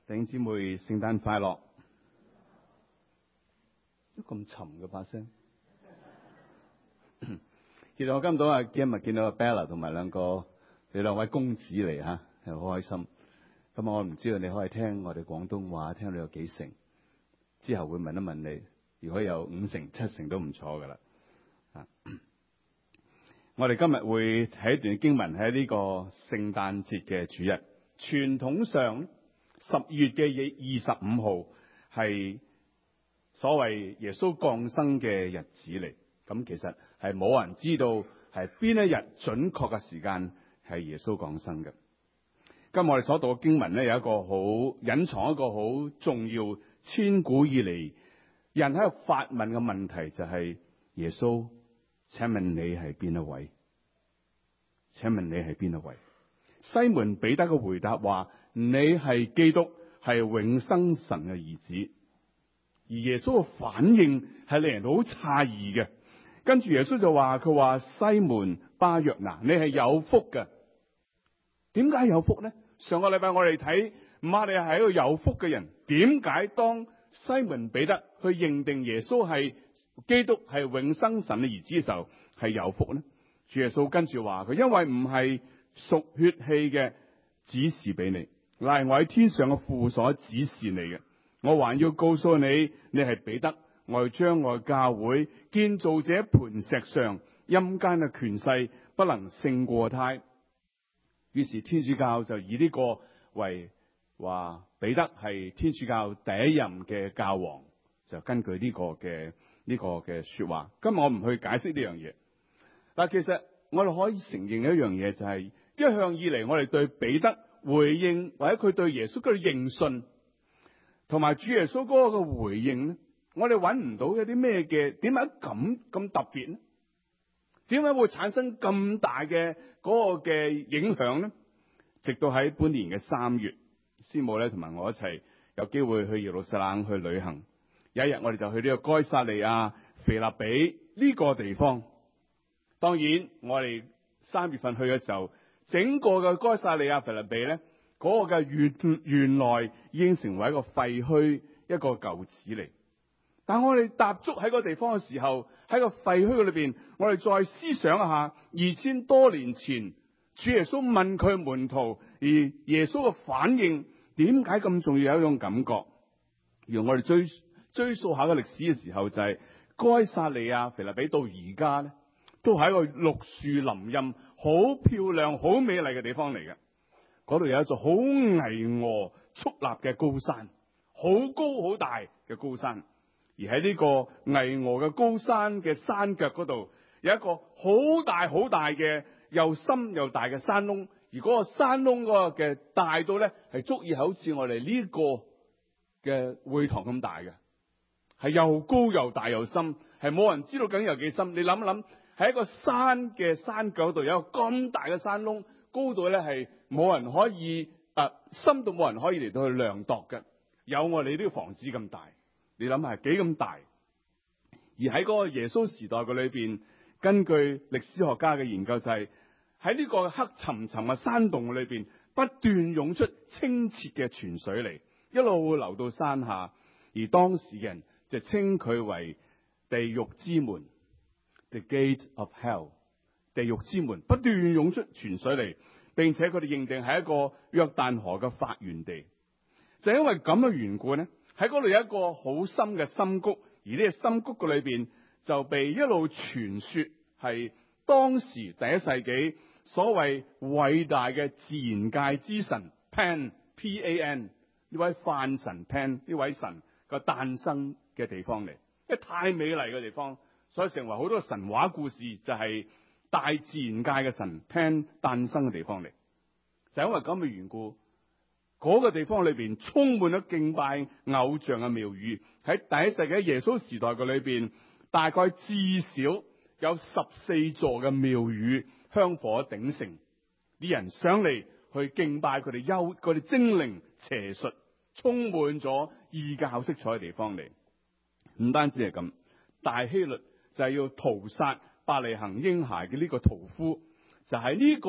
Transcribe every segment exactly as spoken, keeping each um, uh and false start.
弟兄姊妹，聖誕快樂！都咁沉嘅把聲。其實我今日啊，今日見到阿 Bella 同埋兩個你兩位公子嚟嚇，係好開心。咁我唔知道你可以聽我哋廣東話，聽到有幾成？之後會問一問你，如果有五成、七成都唔錯噶啦。啊，我哋今日會睇一段經文喺呢個聖誕節嘅主日。傳統上十月嘅二十五號係所謂耶穌降生嘅日子嚟。咁其實係冇人知道係邊一日準確嘅時間係耶穌降生嘅。今日我哋所讀嘅經文咧，有一個好隱藏一個好重要千古以嚟人喺度發問嘅問題，就係耶穌，請問你係邊一位？請問你係邊一位？西門彼得嘅回答話：你係基督，係永生神嘅兒子。而耶穌嘅反應係令人好詫異嘅。跟住耶穌就話：佢話西門巴約拿，你係有福嘅。點解有福呢？上個禮拜我哋睇馬利亞係一個有福嘅人，點解當西門彼得去認定耶穌係基督，係永生神嘅兒子嘅時候係有福呢？主耶穌跟住話佢，因為唔係屬血氣嘅指示俾你，乃係我喺天上嘅父所指示你嘅。我還要告訴你，你係彼得，我要將我嘅教會建造這磐石上，陰間嘅權勢不能勝過他。於是天主教就以呢個為話彼得係天主教第一任嘅教皇，就根據呢個嘅呢個嘅說話。今日我唔去解釋呢樣嘢，但其實我哋可以承認一樣嘢，就係一向以嚟我哋對彼得回應或者佢對耶穌嘅認信，同埋主耶穌嗰個嘅回應咧，我哋揾唔到有啲咩嘅，點解咁咁特別呢？點解會產生咁大嘅嗰個嘅影響呢？直到喺本年嘅三月，師母咧同埋我一齊有機會去耶路撒冷去旅行。有一日我哋就去呢個該撒利亞腓立比呢個地方。當然我哋三月份去嘅時候，整個嘅該撒利亞腓立比咧，嗰個嘅原原來已經成為一個廢墟，一個舊址嚟。但我哋踏足喺個地方嘅時候，喺個廢墟裏邊，我哋再思想一下二千多年前主耶穌問佢門徒，而耶穌嘅反應點解咁重要？有一種感覺，而我哋追追溯下個歷史嘅時候，就係該撒利亞腓立比到而家咧，都係一個綠樹林蔭、好漂亮、好美麗嘅地方嚟嘅。嗰度有一座好巍峨矗立嘅高山，好高好大嘅高山。而喺呢個巍峨嘅高山嘅山腳嗰度，有一個好大好大嘅又深又大嘅山窿。而嗰個山窿嗰個嘅大到咧，係足以好似我哋呢個嘅會堂咁大嘅，係又高又大又深，係冇人知道究竟有幾深。你諗一諗，喺一個山嘅山腳度有一個咁大嘅山窿，高度咧係冇人可以誒、呃、深到冇人可以嚟到去量度嘅，有我哋呢個房子咁大。你諗下幾咁大？而喺嗰個耶穌時代嘅裏邊，根據歷史學家嘅研究，就係喺呢個黑沉沉嘅山洞裏邊，不斷湧出清澈嘅泉水嚟，一路流到山下。而當時嘅人就稱佢為地獄之門 ，The Gate of Hell， 地獄之門，不斷湧出泉水嚟，並且佢哋認定係一個約旦河嘅發源地。就因為咁嘅緣故呢，喺嗰度有一個好深嘅深谷，而呢個深谷嘅裏邊就被一路傳說係當時第一世紀所謂偉大嘅自然界之神 Pan P A N 呢位梵神 Pan 呢位神個誕生嘅地方嚟，因為太美麗嘅地方，所以成為好多神話故事，就係大自然界嘅神 Pan 誕生嘅地方嚟。就因為咁嘅緣故，嗰個地方裏邊充滿咗敬拜偶像嘅廟宇。喺第一世紀耶穌時代嘅裏邊，大概至少有十四座嘅廟宇香火鼎盛，啲人上嚟去敬拜佢哋幽佢哋精靈邪術，充滿咗異教色彩嘅地方嚟。唔單止係咁，大希律就係要屠殺伯利恆嬰孩嘅呢個屠夫，就喺呢個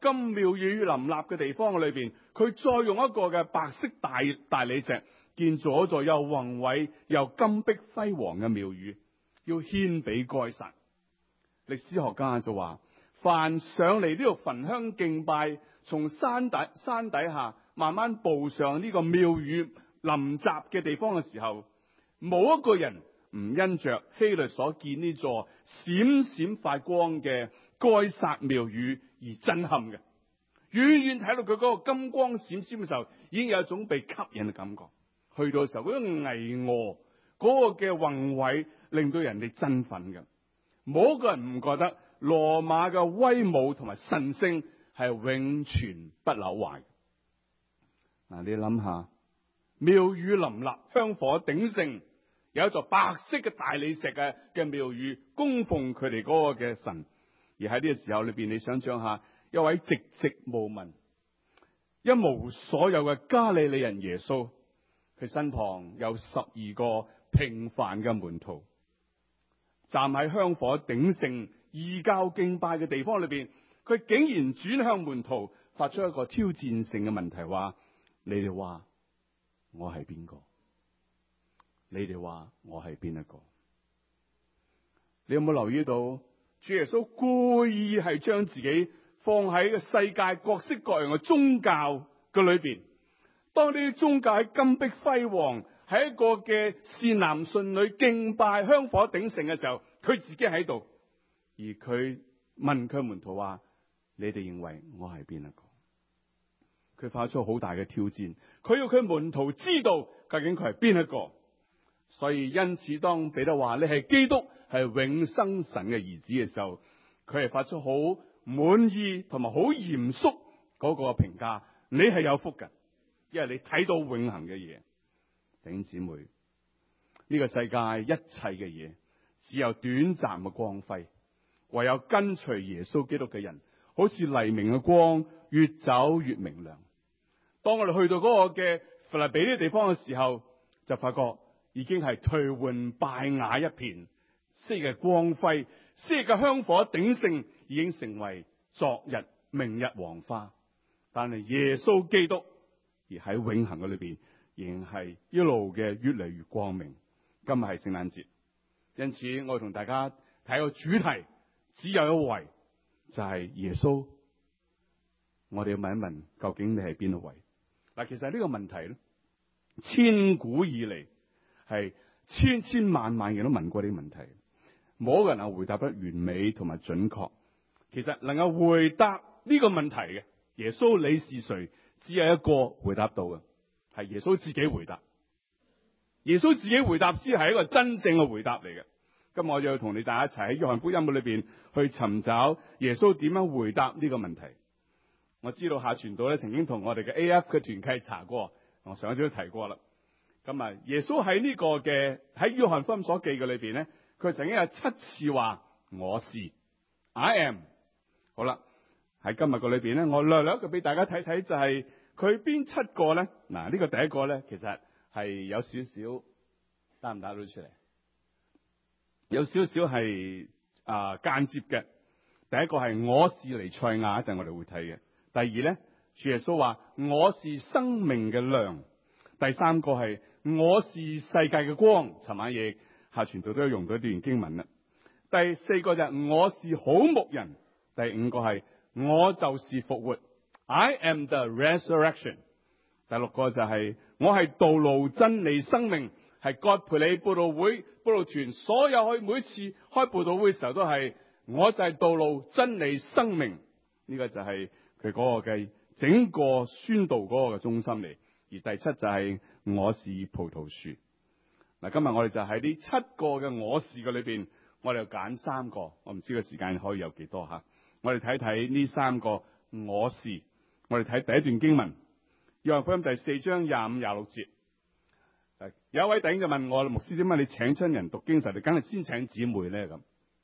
金廟宇林立嘅地方裏邊，佢再用一個嘅白色大大理石建造一座又宏偉又金碧輝煌嘅廟宇，要獻俾該撒。歷史學家就話，凡上嚟呢度焚香敬拜，從山底山底下慢慢步上呢個廟宇林集嘅地方嘅時候，冇一個人唔因着希律所建呢座閃閃發光嘅該撒廟宇而震撼嘅。遠遠睇到佢嗰個金光閃閃嘅時候，已經有一種被吸引嘅感覺。去到嘅時候，嗰種巍峨嗰個嘅宏偉，令到人哋振奮嘅。冇一個人唔覺得羅馬嘅威武同埋神聖係永存不朽壞。嗱，你諗下，廟宇林立，香火鼎盛，有一座白色嘅大理石嘅嘅廟宇供奉佢哋嗰個嘅神。而喺呢個時候裏邊，你想象下，一位寂寂無聞、一無所有嘅加利利人耶穌，佢身旁有十二個平凡嘅門徒，站喺香火鼎盛、異教敬拜嘅地方裏邊，佢竟然轉向門徒，發出一個挑戰性嘅問題：話你哋話我係邊個？你哋話我係邊一個？你有冇留意到？主耶穌故意係將自己放喺個世界各式各樣嘅宗教嘅裏邊。當呢啲宗教喺金碧輝煌，喺一個嘅善男信女敬拜、香火鼎盛嘅時候，佢自己喺度，而佢問佢門徒話：你哋認為我係邊一個？佢發出好大嘅挑戰，佢要佢門徒知道究竟佢係邊一個。所以因此，當彼得話你係基督，係永生神嘅兒子嘅時候，佢係發出好滿意同埋好嚴肅嗰個評價。你係有福嘅，因為你睇到永恆嘅嘢。弟兄姊妹，呢個世界一切嘅嘢只有短暫嘅光輝，唯有跟隨耶穌基督嘅人，好似黎明嘅光，越走越明亮。當我哋去到嗰個嘅腓立比呢個地方嘅時候，就發覺已經係頹垣敗瓦一片，昔日光輝、昔日嘅香火鼎盛，已經成為昨日、明日黃花。但係耶穌基督而喺永恆嘅裏邊，仍係一路嘅越嚟越光明。今日係聖誕節，因此我同大家睇個主題，只有一位，就係、是、耶穌。我哋要問一問，究竟你係邊一位？嗱，其實呢個問題咧，千古以嚟係千千萬萬人都問過呢個問題，冇一個人係回答得完美同埋準確。其實能夠回答呢個問題嘅耶穌你是誰，只有一個回答到嘅，係耶穌自己回答。耶穌自己回答先係一個真正嘅回答嚟嘅。今日我就要同你大家一齊喺約翰福音裏邊去尋找耶穌點樣回答呢個問題。我知道下傳道咧曾經同我哋嘅 A F 嘅團契查過，我上一次都提過啦。咁啊，耶穌喺呢個嘅喺約翰福音所記嘅裏邊咧，佢曾經有七次話我是 I am。好啦，喺今日個裏邊咧，我略略嘅俾大家睇睇，就係佢邊七個咧。嗱，呢個第一個咧，其實係有少少打唔打到出嚟，有少少係啊間接嘅。第一個係我是彌賽亞，一陣我哋會睇嘅。第二咧，主耶穌話我是生命嘅糧。第三個係我是世界嘅光。尋晚亦下傳道都有用到一段經文啦。第四個就係我是好牧人。第五個係我就是復活。I am the resurrection。第六個就係我係道路真理生命。係葛培理佈道會佈道團所有去每次開佈道會嘅時候都係我就係道路真理生命。呢、這個就係佢嗰個嘅整個宣道嗰個嘅中心嚟。而第七就係我是葡萄樹。嗱，今日我哋就喺呢七個嘅我是嘅裏邊，我哋又揀三個。我唔知個時間可以有幾多吓。我哋睇睇呢三個我是。我哋睇第一段經文，約翰福音第四章廿五廿六節。有一位弟兄就問我，牧師，點解你請親人讀經時，你梗係先請姊妹咧？咁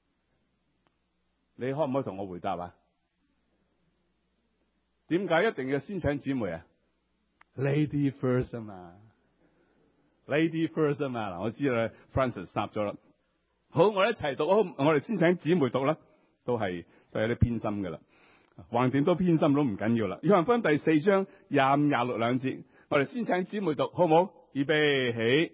你可唔可以同我回答啊？點解一定要先請姊妹啊？Lady first 啊嘛 ，Lady first 啊嘛。嗱，我知道 Francis 答咗啦。好，我哋一齊讀。好，我哋先請姊妹讀啦，都係都有啲偏心噶啦。 橫掂都偏心都唔緊要啦。約翰福音第四章廿五廿六兩節，我哋先請姊妹讀好唔好？預備起。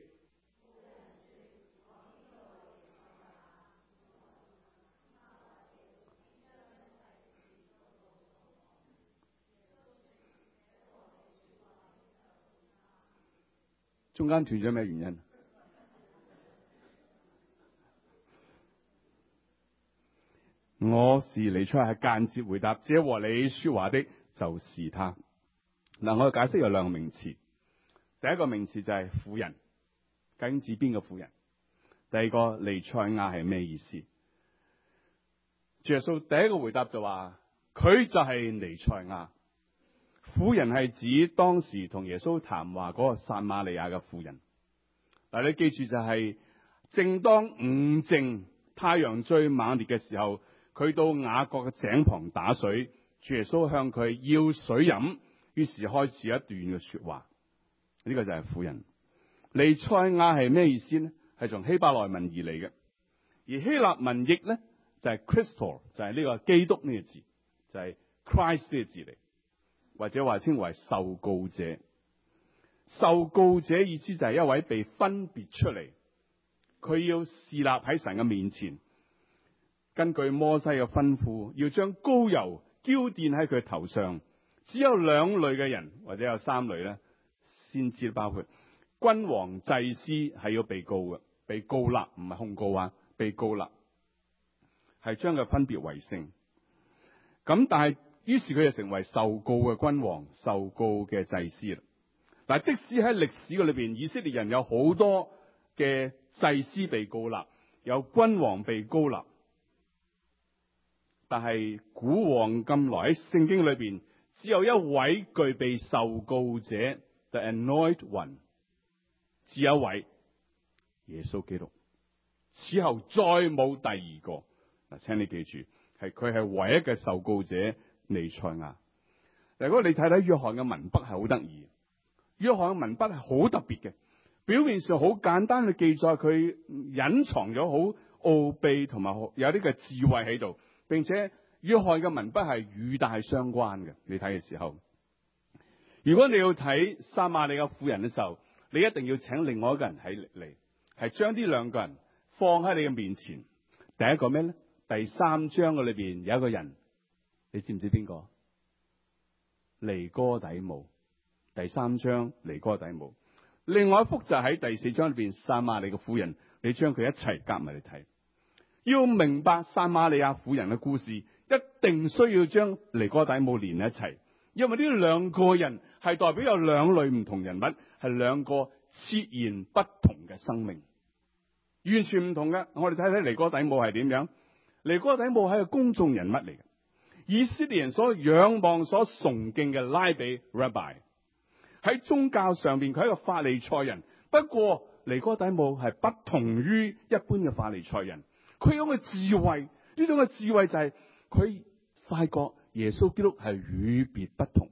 中間斷咗咩原因？我是彌賽亞，係間接回答，這和你說話的就是他。嗱，我嘅解釋有兩個名詞。第一個名詞就係婦人，究竟指邊個婦人？第二個彌賽亞係咩意思？主耶穌第一個回答就話佢就係彌賽亞。婦人係指當時同耶穌談話嗰個撒瑪利亞嘅婦人。嗱，你記住就係、是、正當午正太陽最猛烈嘅時候，佢到雅各嘅井旁打水，主耶穌向佢要水飲，於是開始一段嘅說話。呢、這個就係婦人。彌賽亞係咩意思呢？係從希伯來文而嚟嘅，而希臘文譯呢，就係、是、Christos， 就係呢個基督呢個字，就係、是、Christ 呢個字嚟。或者話稱為受膏者，受膏者意思就係一位被分別出嚟，佢要侍立喺神嘅面前，根據摩西嘅吩咐，要將膏油澆奠喺佢頭上。只有兩類嘅人，或者有三類咧，先知包括君王、祭司係要被告嘅，被告立唔係控告啊，被告立係將佢分別為聖。咁但係。於是佢就成為受膏嘅君王、受膏嘅祭司啦。嗱，即使喺歷史嘅裏邊，以色列人有好多嘅祭司被膏立，有君王被膏立，但係古往今來喺聖經裏邊，只有一位具備受膏者 ，the anointed one， 只有一位耶穌基督，此後再冇第二個。嗱，請你記住，係佢係唯一嘅受膏者。彌賽亞。如果你睇睇約翰嘅文筆係好得意，約翰嘅文筆係好特別嘅，表面上好簡單嘅記載，佢隱藏咗好奧秘同埋有啲嘅智慧喺度，並且約翰嘅文筆係語帶相關嘅。你睇嘅時候，如果你要睇撒瑪利亞婦人嘅時候，你一定要請另外一個人喺嚟，係將呢兩個人放喺你嘅面前。第一個咩咧？第三章嘅裏邊有一個人。你知唔知邊個？尼哥底母。第三章尼哥底母。另外一幅就喺第四章裏邊撒瑪利亞嘅婦人，你將佢一齊夾埋嚟睇。要明白撒瑪利亞婦人嘅故事，一定需要將尼哥底母連一齊，因為呢兩個人係代表有兩類唔同人物，係兩個截然不同嘅生命，完全唔同嘅。我哋睇睇尼哥底母係點樣？尼哥底母係個公眾人物嚟嘅。以色列人所仰望、所崇敬嘅拉比 Rabbi， 喺宗教上邊佢係一個法利賽人。不過尼哥底母係不同於一般嘅法利賽人，佢有個智慧，呢種嘅智慧就係佢發覺耶穌基督係與別不同。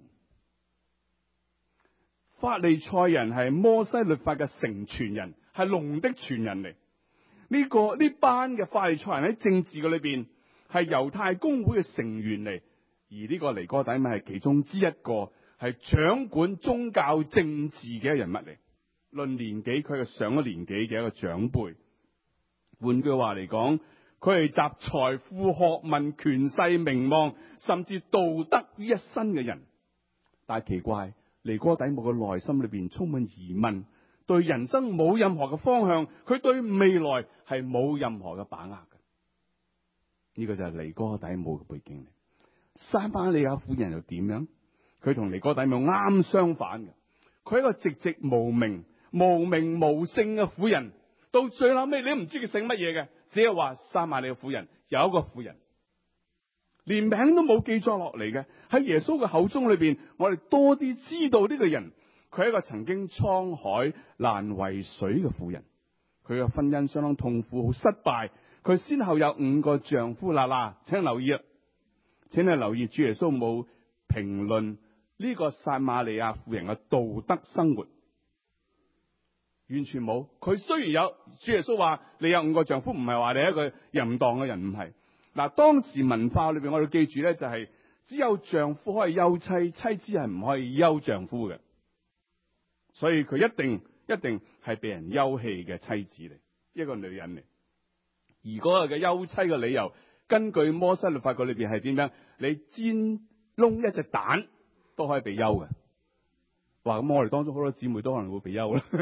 法利賽人係摩西律法嘅承傳人，係龍的傳人嚟。呢、這個呢班嘅法利賽人喺政治嘅裏邊，係猶太公會嘅成員嚟，而呢個尼哥底母係其中之一個，係掌管宗教政治嘅人物嚟。論年紀，佢係上咗年紀嘅一個長輩。換句話嚟講，佢係集財富、學問、權勢、名望，甚至道德於一身嘅人。但係奇怪，尼哥底母嘅內心裏邊充滿疑問，對人生冇任何嘅方向，佢對未來係冇任何嘅把握。呢個就係尼哥底母嘅背景嚟。撒瑪利亞婦人又點樣？佢同尼哥底母啱相反嘅。佢係一個寂寂無名、無名無姓嘅婦人。到最後尾，你都唔知佢姓乜嘢嘅，只係話撒瑪利亞婦人有一個婦人，連名都冇記載落嚟嘅。喺耶穌嘅口中裏邊，我哋多啲知道呢個人，佢係一個曾經滄海難為水嘅婦人。佢嘅婚姻相當痛苦，好失敗。佢先後有五個丈夫啦啦，請留意啊，請你留意，主耶穌冇評論呢個撒瑪利亞婦人嘅道德生活，完全冇。佢雖然有，主耶穌話你有五個丈夫，唔係話你係一個淫蕩嘅人，唔係。嗱，當時文化裏邊，我哋記住咧，就係只有丈夫可以休妻，妻子係唔可以休丈夫嘅。所以佢一定一定係被人休棄嘅妻子嚟，一個女人嚟。而嗰個嘅休妻嘅理由，根據摩西律法嗰裏邊係點樣？你煎燶一隻蛋都可以被休嘅。哇！咁我哋當中好多姊妹都可能會被休啦。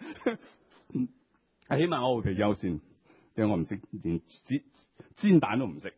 起碼我會被休先，因為我唔識連煎煎蛋都唔識。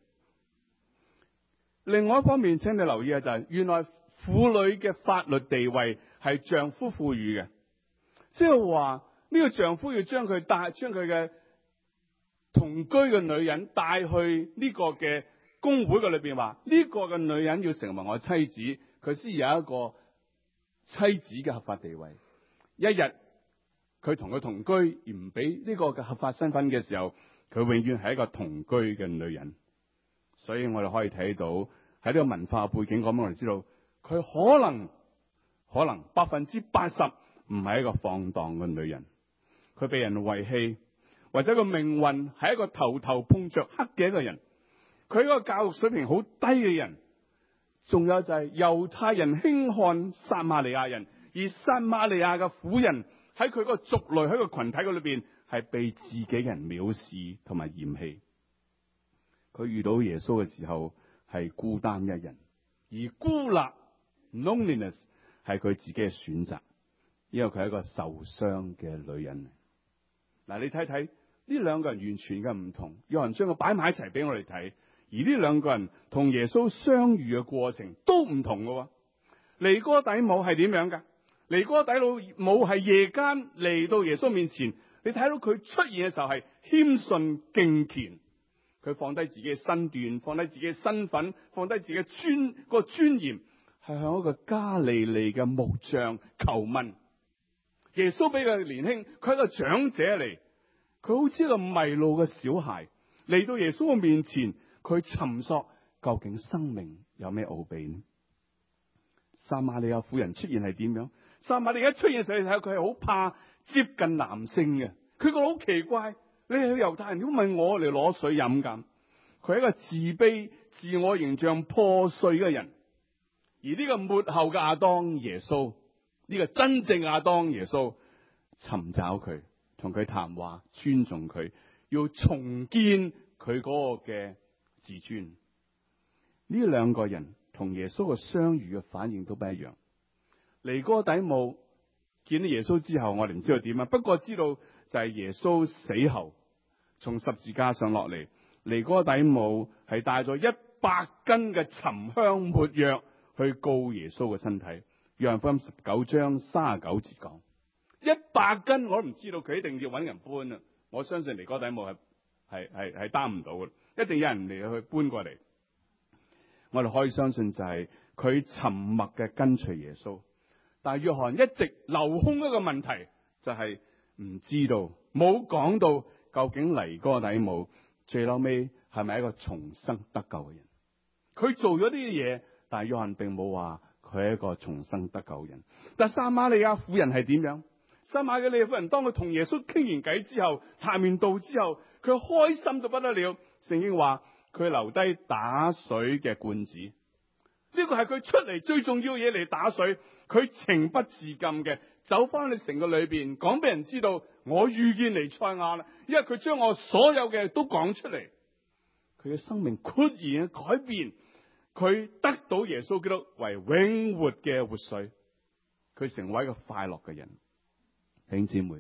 另外一方面，請你留意嘅就係、是，原來婦女嘅法律地位係丈夫賦予嘅，即係話呢個丈夫要將佢帶，將佢嘅同居嘅女人帶去呢個嘅公會嘅裏邊，話呢個嘅女人要成為我妻子，佢先有一個妻子嘅合法地位。一日佢同佢同居而唔俾呢個嘅合法身份嘅時候，佢永遠係一個同居嘅女人。所以我哋可以睇到喺呢個文化背景講，我哋知道佢可能可能百分之八十唔係一個放蕩嘅女人，佢被人遺棄，或者個命運係一個頭頭碰着黑嘅一個人，佢一個教育水平好低嘅人，仲有就係猶太人輕看撒瑪利亞人，而撒瑪利亞嘅婦人喺佢個族類喺個群體嗰裏邊係被自己嘅人藐視同埋嫌棄。佢遇到耶穌嘅時候係孤單一人，而孤立 loneliness 係佢自己嘅選擇，因為佢係一個受傷嘅女人。嗱，你睇睇呢兩個人完全嘅唔同，有人將佢擺埋一齊俾我哋睇，而呢兩個人同耶穌相遇嘅過程都唔同嘅。尼哥底母係點樣噶？尼哥底母係夜間嚟到耶穌面前，你睇到佢出現嘅時候係謙遜敬虔。佢放低自己嘅身段，放低自己嘅身份，放低自己嘅尊、個尊嚴，係向一個加利利嘅木匠求問。耶穌比佢年輕，佢係一個長者嚟，佢好似一個迷路嘅小孩嚟到耶穌嘅面前，佢尋索究竟生命有咩奧秘呢？撒瑪利亞婦人出現係點樣？撒瑪利亞出現嘅時候，你睇下佢係好怕接近男性嘅，佢覺得好奇怪。你係猶太人，點問我嚟攞水飲咁？佢係一個自卑、自我形象破碎嘅人。而呢個末後嘅亞當耶穌，呢個真正亞當耶穌，尋找佢，同佢談話，尊重佢，要重建佢嗰個嘅自尊。呢兩個人同耶穌嘅相遇嘅反應都不一樣。尼哥底母見到耶穌之後，我哋唔知道點啊，不過知道就係耶穌死後從十字架上落嚟，尼哥底母係帶咗一百斤嘅沉香沒藥去告耶穌嘅身體。約翰福音十九章三十九節講，一百斤我都唔知道，佢一定要揾人搬啊！我相信尼哥底母係係係係擔唔到嘅，一定有人嚟去搬過嚟。我哋可以相信就係佢沉默嘅跟隨耶穌。但係約翰一直留空一個問題，就係唔知道，冇講到究竟尼哥底母最後尾係咪一個重生得救嘅人？佢做咗啲嘢，但係約翰並冇話佢係一個重生得救嘅人。但撒瑪利亞婦人係點樣？撒瑪利亞婦人當佢同耶穌傾完偈之後，談完道之後，佢開心到不得了。聖經話佢留低打水嘅罐子，呢個係佢出嚟最重要嘅嘢嚟打水。佢情不自禁嘅走翻去城嘅裏邊，講俾人知道我遇見彌賽亞啦。因為佢將我所有嘅都講出嚟，佢嘅生命豁然嘅改變，佢得到耶穌基督為永活嘅活水，佢成為一個快樂嘅人。弟兄姊妹，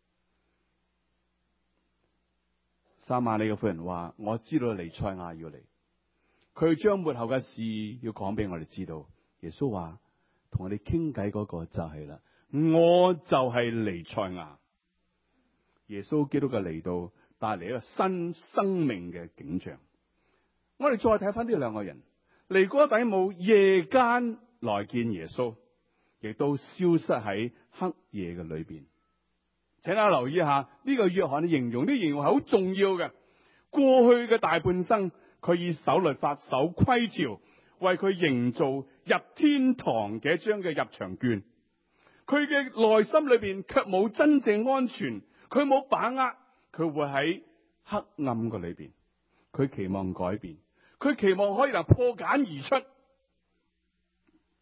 撒瑪利亞婦人話：我知道彌賽亞要嚟，佢將末後嘅事要講俾我哋知道。耶穌話：同我哋傾偈嗰個就係啦，我就係彌賽亞。耶穌基督嘅嚟到，帶嚟一個新生命嘅景象。我哋再睇翻呢兩個人，尼哥底母夜間來見耶穌，亦都消失喺黑夜嘅裏邊。請大家留意一下呢個約翰嘅形容，呢形容係好重要嘅。過去嘅大半生，佢以守律法、守規條，為佢營造入天堂嘅一張嘅入場券。佢嘅內心裏邊卻冇真正安全，佢冇把握，佢會喺黑暗嘅裏邊。佢期望改變，佢期望可以能破繭而出，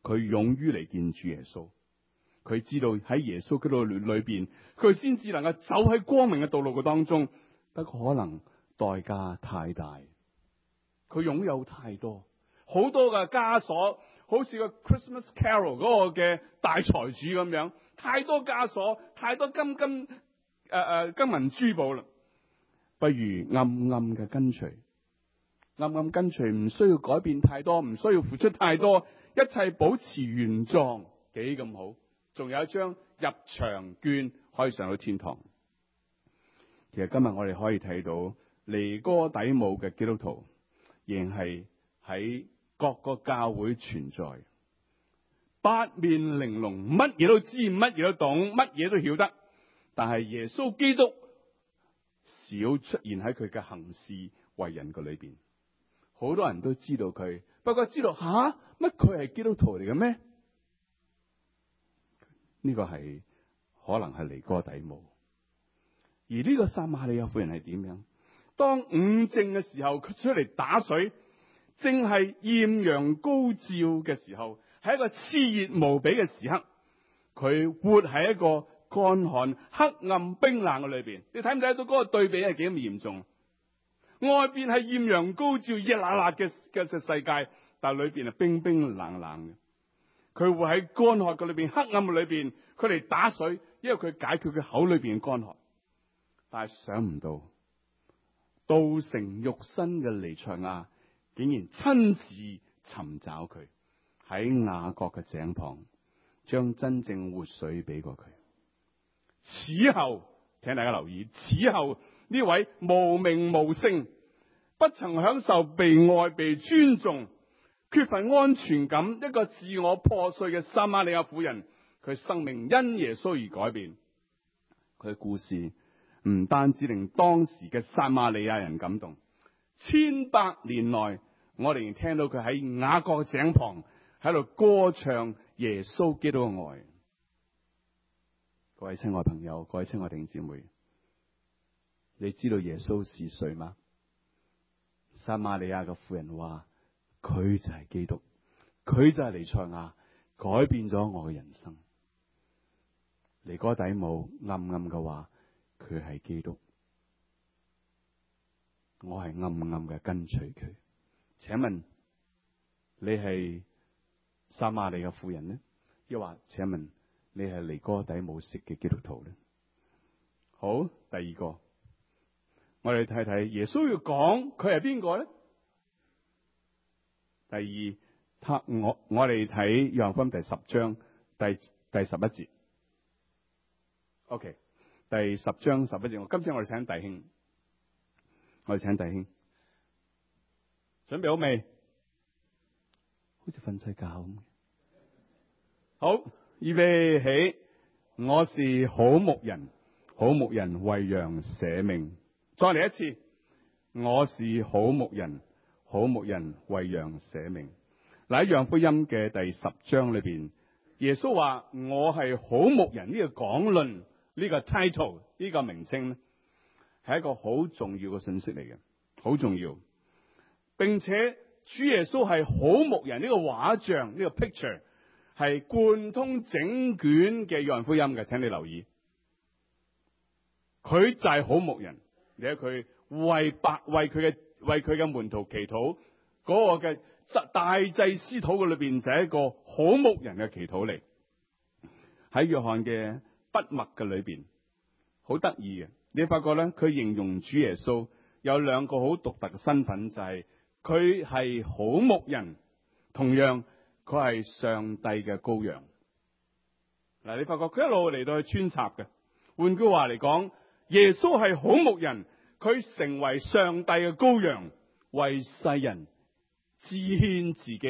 佢勇於嚟見主耶穌。佢知道喺耶穌基督裏邊，佢先至能夠走喺光明嘅道路嘅當中。不過可能代價太大，佢擁有太多，好多嘅枷鎖，好似個 Christmas Carol 嗰個嘅大財主咁樣，太多枷鎖，太多金金誒誒、呃、金銀珠寶啦。不如暗暗嘅跟隨，暗暗跟隨，唔需要改變太多，唔需要付出太多，一切保持原狀，幾咁好。仲有一張入場券可以上到天堂。其實今日我哋可以睇到尼哥底母嘅基督徒，仍係喺各個教會存在，八面玲瓏，乜嘢都知，乜嘢都懂，乜嘢都曉得。但係耶穌基督少出現喺佢嘅行事為人嘅裏邊。好多人都知道佢，不過知道吓乜佢係基督徒嚟嘅咩？呢個係可能係尼哥底母。而呢個撒瑪利亞婦人係點樣？當午正嘅時候，佢出嚟打水，正係豔陽高照嘅時候，係一個熾熱無比嘅時刻。佢活喺一個乾旱、黑暗、冰冷嘅裏邊。你睇唔睇到嗰個對比係幾咁嚴重？外邊係豔陽高照、熱辣辣嘅嘅世界，但係裏邊係冰冰冷冷嘅。佢會喺乾渴嘅裏邊、黑暗嘅裏邊，佢嚟打水，因為佢解決佢口裏邊嘅乾渴。但係想唔到，道成肉身嘅彌賽亞竟然親自尋找佢，喺雅各嘅井旁，將真正活水俾過佢。此後，請大家留意，此後呢位無名無姓、不曾享受被愛、被尊重、缺乏安全感、一個自我破碎嘅撒瑪利亞婦人，佢生命因耶穌而改變。佢嘅故事唔單止令當時嘅撒瑪利亞人感動，千百年來我哋仍聽到佢喺雅各井旁喺度歌唱耶穌基督嘅愛。各位親愛朋友，各位親愛弟兄姊妹，你知道耶穌是誰嗎？撒瑪利亞嘅婦人話，佢就係基督，佢就係彌賽亞，改變咗我嘅人生。尼哥底母暗暗嘅話，佢係基督，我係暗暗嘅跟隨佢。請問你係撒瑪利亞婦人呢？又或請問你係尼哥底母式嘅基督徒呢？好，第二個，我哋睇睇耶穌要講佢係邊個呢？第二，他我我哋睇約翰福音第十章第第十一節。OK， 第十章十一節。我今次我哋請弟兄，我哋請弟兄，準備好未？好似瞓晒覺咁。好，預備起。我是好牧人，好牧人為羊捨命。再嚟一次，我是好牧人。好牧人為羊捨命。嗱，喺約翰福音嘅第十章裏邊，耶穌話我係好牧人，呢個講論，呢個 title， 呢個名稱咧，係一個好重要嘅信息嚟嘅，好重要。並且主耶穌係好牧人呢個畫像，呢個 picture 係貫通整卷嘅約翰福音嘅，請你留意。佢就係好牧人，你睇佢為白為佢嘅。為佢嘅門徒祈禱，嗰個嘅大祭司禱嘅裏邊就係一個好牧人嘅祈禱嚟。喺約翰嘅筆墨嘅裏邊，好得意嘅。你發覺咧，佢形容主耶穌有兩個好獨特嘅身份，就係佢係好牧人，同樣佢係上帝嘅羔羊。嗱，你發覺佢一路嚟到去穿插嘅。換句話嚟講，耶穌係好牧人。佢成為上帝嘅羔羊，為世人支牽自己。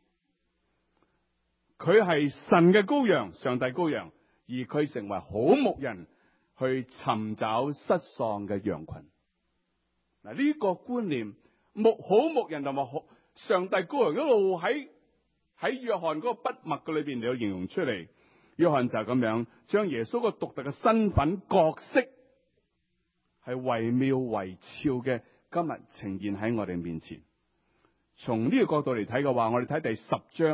佢係神嘅羔羊，上帝羔羊，而佢成為好牧人，去尋找失喪嘅羊群。嗱，呢個觀念，牧好牧人同埋上帝羔羊一路喺喺約翰嗰個筆墨嘅裏邊嚟到形容出嚟。約翰就係咁樣將耶穌個獨特嘅身份角色，係惟妙惟肖嘅，今日呈現喺我哋面前。從呢個角度嚟睇嘅話，我哋睇第十章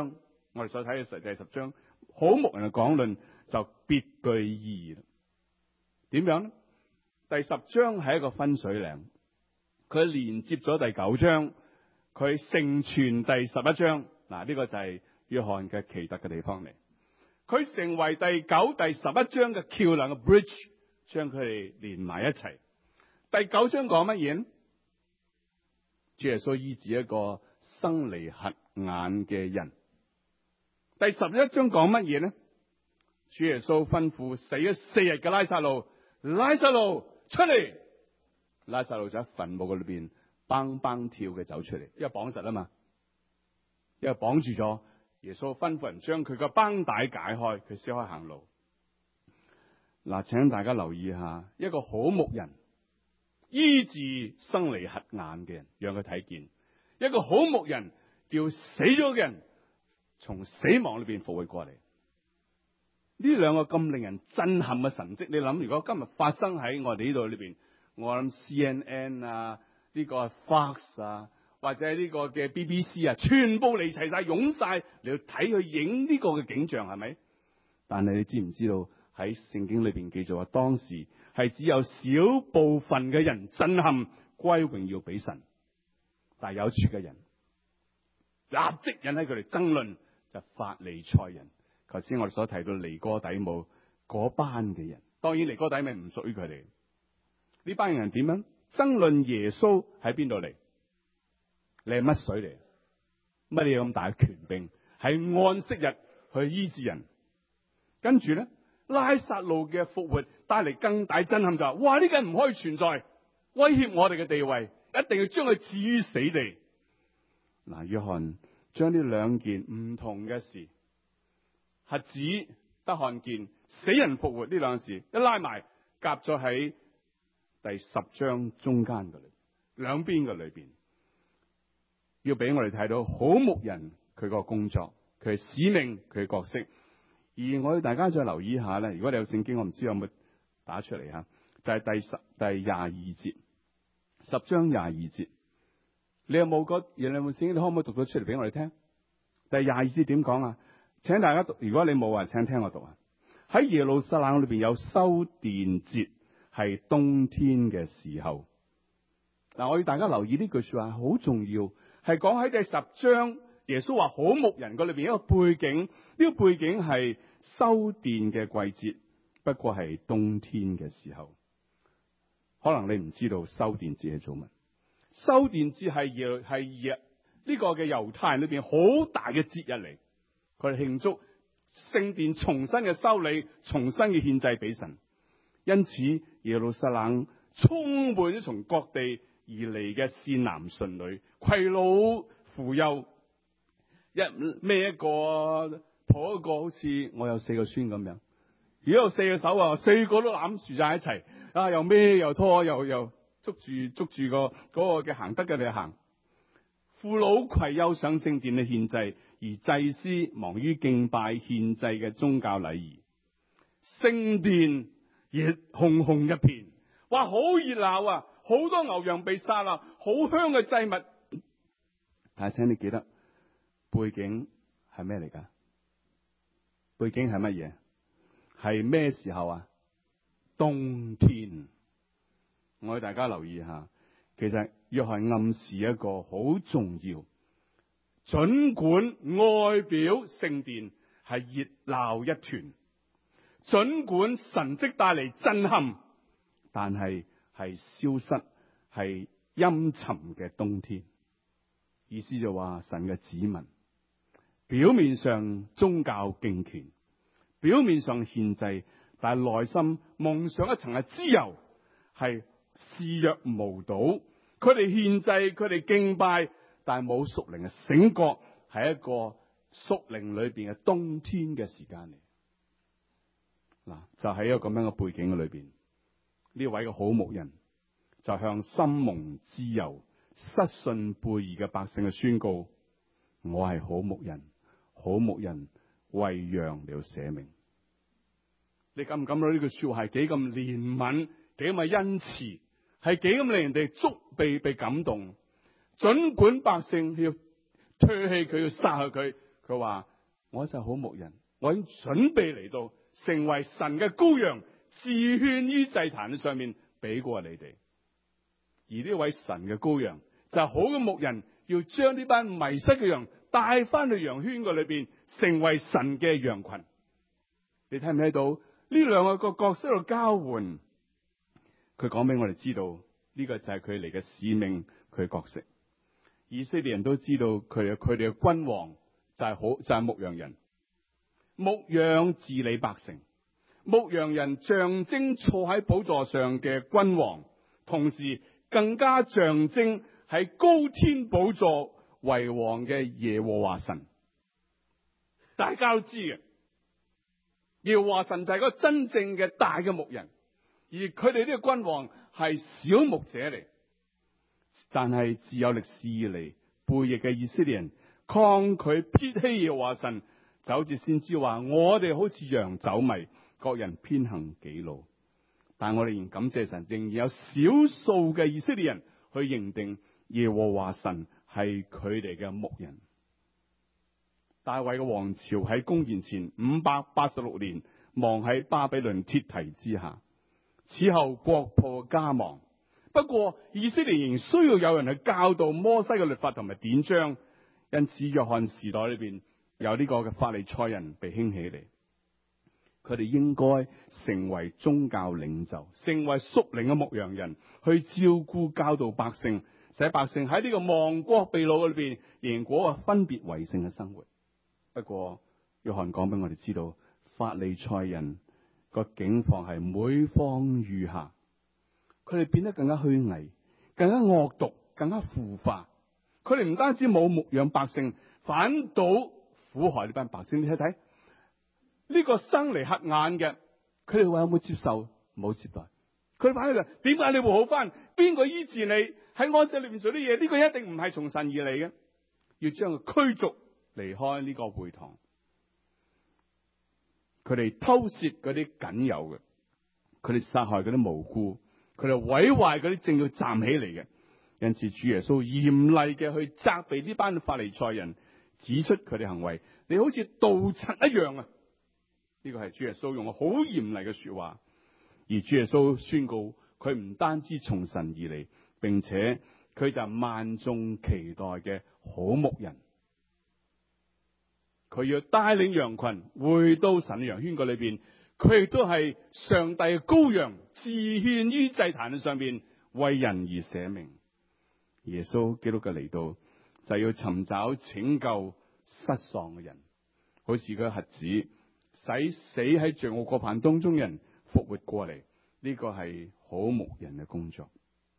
我哋所睇嘅第十章，好牧人嘅講論就別具意義啦。點樣呢？第十章係一個分水嶺，佢連接咗第九章，佢承傳第十一章。嗱，呢個就係約翰嘅奇特嘅地方嚟。佢成為第九、第十一章嘅橋樑嘅 bridge， 將佢哋連埋一齊。第九章講乜嘢呢？主耶穌醫治一個生離瞎眼嘅人。第十一章講乜嘢呢？主耶穌吩咐死咗四日嘅拉撒路，拉撒路出嚟。拉撒路就喺墳墓嘅裏邊蹦蹦跳嘅走出嚟，因為綁實啊嘛，因為綁住咗。耶穌吩咐人將佢個繃帶解開，佢先可以行路。嗱，請大家留意一下，一個好牧人醫治生離瞎眼嘅人，讓佢睇見；一個好牧人叫死咗嘅人從死亡裏邊復活過嚟。呢兩個咁令人震撼嘅神蹟，你諗如果今日發生喺我哋呢度裏邊，我諗 C N N 啊，呢個 Fox 啊，或者呢個嘅 B B C 啊，全部嚟齊晒，湧晒嚟去睇佢影呢個嘅景象，係咪？但係你知唔知道喺聖經裏邊記載話，當時係只有少部分嘅人震撼歸榮耀俾神，但係有處嘅人立即引起佢哋爭論，就法利賽人。頭先我哋所提到尼哥底母嗰班嘅人，當然尼哥底母唔屬於佢哋。呢班人點樣爭論耶穌喺邊度嚟？你係乜水嚟？乜你有咁大嘅權柄？係安息日去醫治人？跟住咧，拉撒路嘅復活帶嚟更大震撼，就話：哇！呢個人唔可以存在，威脅我哋嘅地位，一定要將佢置於死地。嗱，約翰將呢兩件唔同嘅事，瞎子得看見，死人復活呢兩件事一拉埋，夾咗喺第十章中間嘅裏，兩邊嘅裏邊，要俾我哋睇到好牧人佢個工作，佢係使命，佢嘅角色。而我哋大家再留意一下咧，如果你有聖經，我唔知有冇打出嚟吓，就係、是、第十第廿二節，十章廿二節。你有冇個？而你有冇聖經？你可唔可以讀咗出嚟俾我哋聽？第廿二節點講啊？請大家讀。如果你冇啊，請聽我讀啊。喺耶路撒冷裏邊有修殿節，係冬天嘅時候。嗱，我要大家留意呢句說話，好重要，係講喺第十章耶穌話好牧人嗰裏邊一個背景。呢個背景係修殿嘅季節，不過係冬天嘅時候。可能你唔知道修殿節係做乜？修殿節係耶係耶呢個嘅猶太人裏邊好大嘅節日嚟，佢哋慶祝聖殿重新嘅修理，重新嘅獻祭俾神。因此耶路撒冷充滿咗從各地而嚟嘅善男信女，攜老扶幼，一孭一個抱一個，好似我有四個孫咁樣。如果有四個手啊，四個都攬住晒一齊啊，又孭又拖又又捉住捉住個嗰、那個嘅行得嘅嚟行。父老攜幼上聖殿去獻祭，而祭司忙於敬拜獻祭嘅宗教禮儀。聖殿熱烘烘一片，哇，好熱鬧啊！好多牛羊被殺啦，好香嘅祭物。但係請你記得背景係咩嚟噶？背景係乜嘢？係咩時候啊？冬天。我哋大家留意下，其實約翰暗示一個好重要，盡管外表聖殿係熱鬧一團，盡管神蹟帶嚟震撼，但係係消失，係陰沉嘅冬天。意思就話神嘅子民表面上宗教敬虔，表面上獻祭，但係內心夢想一層嘅脂油，係視若無睹。佢哋獻祭，佢哋敬拜，但係冇屬靈嘅醒覺，係一個屬靈裏邊嘅冬天嘅時間嚟。嗱，就喺一個咁樣嘅背景嘅裏邊，呢位嘅好牧人就向心蒙脂油、失信背義嘅百姓去宣告：我係好牧人，好牧人為羊了捨命。你感唔感到呢句說話係幾咁憐憫，幾咁嘅恩慈，係幾咁令人哋觸被被感動？盡管百姓要唾棄佢，要殺害佢，佢話我就係好牧人，我已經準備嚟到成為神嘅羔羊，自獻於祭壇上面俾過你哋。而呢位神嘅羔羊就係好嘅牧人，要將呢班迷失嘅羊帶翻去羊圈個裏邊，成為神嘅羊群。你睇唔睇到呢兩個個角色喺度交換？佢講俾我哋知道，呢個就係佢嚟嘅使命，佢嘅角色。以色列人都知道佢佢哋嘅君王就係好就係牧羊人，牧羊治理百姓，牧羊人象徵坐喺寶座上嘅君王，同時更加象徵喺高天寶座為王嘅耶和華神。大家都知嘅，耶和華神就係嗰個真正嘅大嘅牧人，而佢哋呢個君王係小牧者嚟。但係自有歷史以嚟，背逆嘅以色列人抗拒撇棄耶和華神，就好似先知話：我哋好似羊走迷，各人偏行己路。但我哋仍感謝神，仍然有少數嘅以色列人去認定耶和華神係佢哋嘅牧人。大衛嘅王朝喺公元前五百八十六年亡喺巴比倫鐵蹄之下，此後國破家亡。不過以色列仍需要有人去教導摩西嘅律法同埋典章，因此約翰時代裏邊有呢個嘅法利賽人被興起嚟，佢哋應該成為宗教領袖，成為屬靈嘅牧羊人，去照顧教導百姓，使百姓喺呢個亡國被擄裏邊仍然過個分別為聖嘅生活。不過約翰講俾我哋知道，法利賽人個境況係每況愈下。佢哋變得更加虛偽，更加惡毒，更加腐化。佢哋唔單止冇牧養百姓，反倒苦害呢班百姓。你睇睇呢個生嚟瞎眼嘅，佢哋話有冇接受？冇接待。佢哋反佢，點解你會好翻？邊個醫治你？喺安息裏面做啲嘢？呢、這個一定唔係從神而嚟嘅，要將佢驅逐離開呢個會堂。佢哋偷竊嗰啲僅有嘅，佢哋殺害嗰啲無辜。佢哋毀壞嗰啲正要站起嚟嘅，因此主耶穌嚴厲嘅去責備呢班法利賽人，指出佢哋行為，你好似盜賊一樣啊！呢個係主耶穌用個好嚴厲嘅說話，而主耶穌宣告佢唔單止從神而嚟，並且佢就係萬眾期待嘅好牧人，佢要帶領羊群回到神嘅羊圈個裏邊。佢亦都係上帝嘅羔羊，自獻於祭壇上邊，為人而捨命。耶穌基督嘅嚟到，就要尋找拯救失喪嘅人，好似個瞎子，使死喺罪惡過犯當中人復活過嚟。呢個係好牧人嘅工作。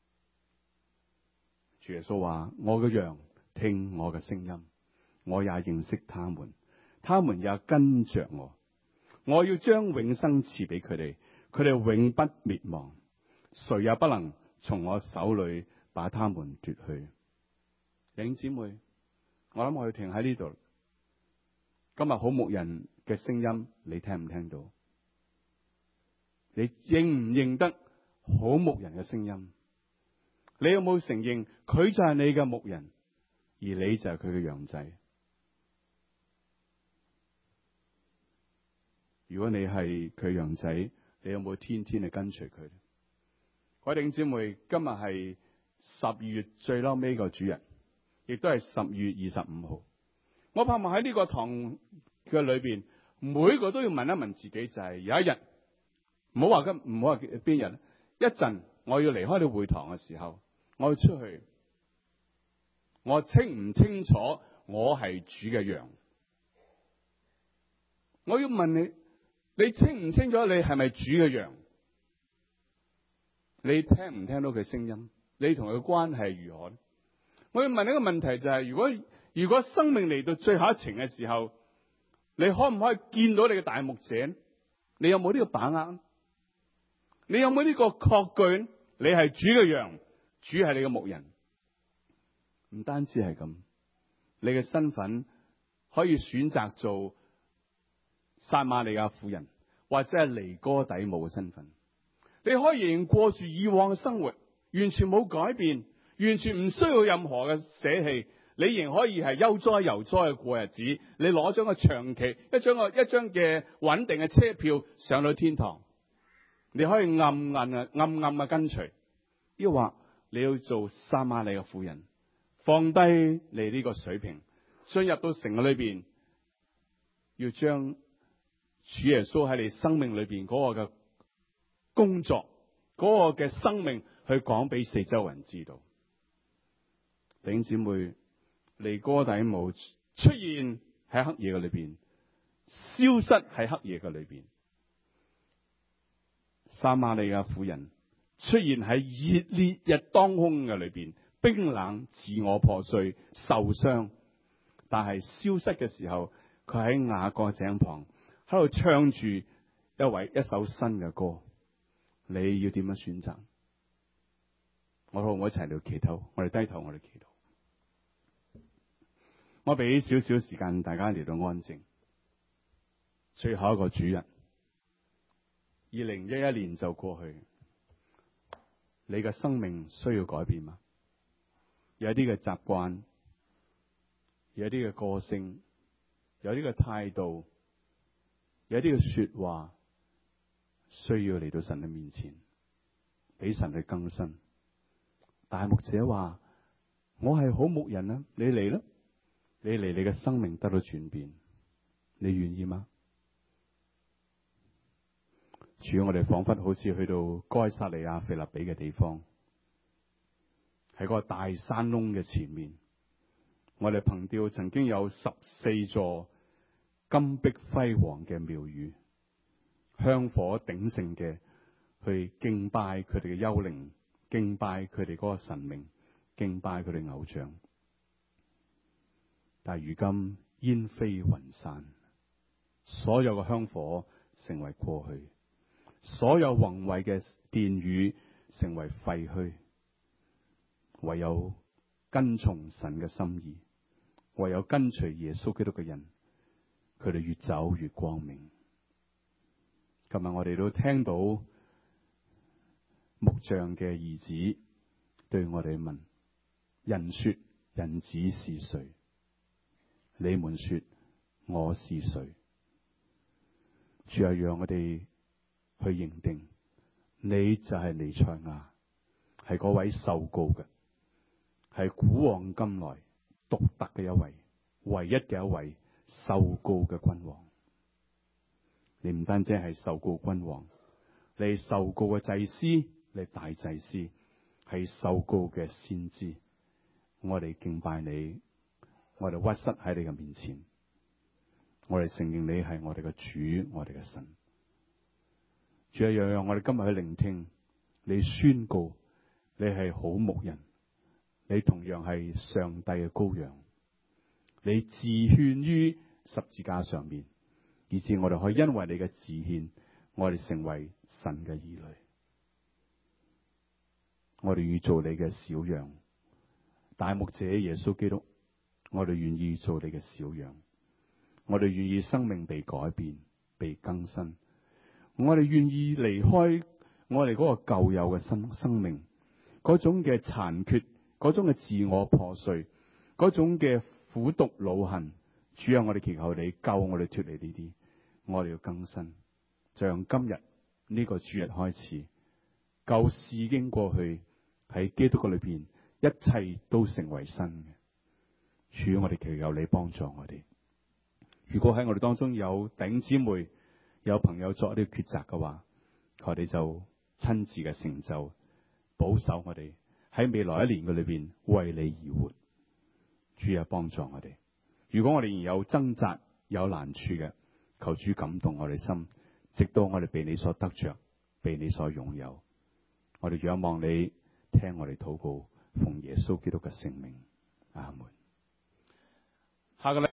主耶穌話：我嘅羊聽我嘅聲音，我也認識他們，他們也跟着我。我要將永生賜俾佢哋，佢哋永不滅亡，誰也不能從我手裏把他們奪去。弟兄姊妹，我諗我要停喺呢度。今日好牧人嘅聲音，你聽唔聽到？你認唔認得好牧人嘅聲音？你有冇承認佢就係你嘅牧人，而你就係佢嘅羊仔？如果你係佢羊仔，你有冇天天去跟隨佢？各位弟兄姊妹，今日係十月最嬲尾個主日，亦都係十月二十五號。我盼望喺呢個堂嘅裏邊，每個都要問一問自己，就係、是、有一日，唔好話今唔好話邊日，一陣我要離開你會堂嘅時候，我要出去，我清唔清楚我係主嘅羊？我要問你。你清唔清楚你係咪主嘅羊？你聽唔聽到佢聲音？你同佢嘅關係如何？我要問一個問題，就係、是、如果如果生命嚟到最後一程嘅時候，你可唔可以見到你嘅大牧者？你有冇呢個把握？你有冇呢個確據？你係主嘅羊，主係你嘅牧人。唔單止係咁，你嘅身份可以選擇做撒瑪利亞婦人，或者係尼哥底母嘅身份，你可以仍然過住以往嘅生活，完全冇改變，完全唔需要任何嘅捨棄。 你仍可以係悠哉悠哉嘅過日子。你攞張個長期一張個一張嘅穩定嘅車票上到天堂，你可以暗暗啊暗暗嘅跟隨。抑或你要做撒瑪利亞嘅婦人，放低你呢個水平，進入到城裏邊，要將主耶穌喺你生命裏邊嗰個嘅工作，嗰個嘅生命去講俾四周人知道。弟兄姊妹，尼哥底母出現喺黑夜嘅裏邊，消失喺黑夜嘅裏邊。撒瑪利亞婦人出現喺熱烈日當空嘅裏邊，冰冷、自我破碎、受傷，但係消失嘅時候，佢喺雅各井旁喺度唱住一位一首新嘅歌。你要點樣選擇？我同我一齊嚟祈禱，我哋低頭，我哋祈禱。我俾少少時間大家嚟到安靜。最後一個主日，二零一一年就過去。你嘅生命需要改變嗎？有啲嘅習慣，有啲嘅個性，有啲嘅態度，有啲嘅說話，需要嚟到神嘅面前，俾神去更新。但係牧者話：我係好牧人啊，你嚟啦，你嚟，你嘅生命得到轉變，你願意嗎？主，我哋仿佛好似去到該撒利亞腓立比嘅地方，喺個大山窿嘅前面，我哋憑吊曾經有十四座金碧輝煌嘅廟宇，香火鼎盛嘅去敬拜佢哋嘅幽靈，敬拜佢哋嗰個神明，敬拜佢哋偶像。但係如今煙飛雲散，所有嘅香火成為過去。所有宏偉嘅殿宇成為廢墟，唯有跟從神嘅心意，唯有跟隨耶穌基督嘅人，佢哋越走越光明。今日我哋都聽到木匠嘅兒子對我哋問：人說人子是誰？你們說我是誰？主啊，讓我哋去認定，你就係彌賽亞，係嗰位受膏嘅，係古往今來獨特嘅一位，唯一嘅一位受膏嘅君王。你唔單止係受膏君王，你係受膏嘅祭司，你係大祭司，係受膏嘅先知。我哋敬拜你，我哋屈膝喺你嘅面前，我哋承認你係我哋嘅主，我哋嘅神。主啊，讓讓我哋今日去聆聽你宣告，你係好牧人，你同樣係上帝嘅羔羊，你自獻於十字架上面，以致我哋可以因為你嘅自獻，我哋成為神嘅兒女。我哋願意做你嘅小羊，大牧者耶穌基督，我哋願意做你嘅小羊，我哋願意生命被改變，被更新。我哋願意離開我哋嗰個舊有嘅生生命，嗰種嘅殘缺，嗰種嘅自我破碎，嗰種嘅苦毒惱恨。主啊，我哋祈求你救我哋脫離呢啲，我哋要更新。就讓今日呢個主日開始，舊事已經過去，喺基督嘅裏邊，一切都成為新嘅。主，我哋祈求你幫助我哋。如果喺我哋當中有弟兄姊妹，有朋友作一啲抉擇嘅話，佢哋就親自嘅成就，保守我哋喺未來一年嘅裏邊為你而活。主啊，幫助我哋。如果我哋仍有掙扎、有難處嘅，求主感動我哋心，直到我哋被你所得着，被你所擁有。我哋仰望你，聽我哋禱告，奉耶穌基督嘅聖名，阿門。下個禮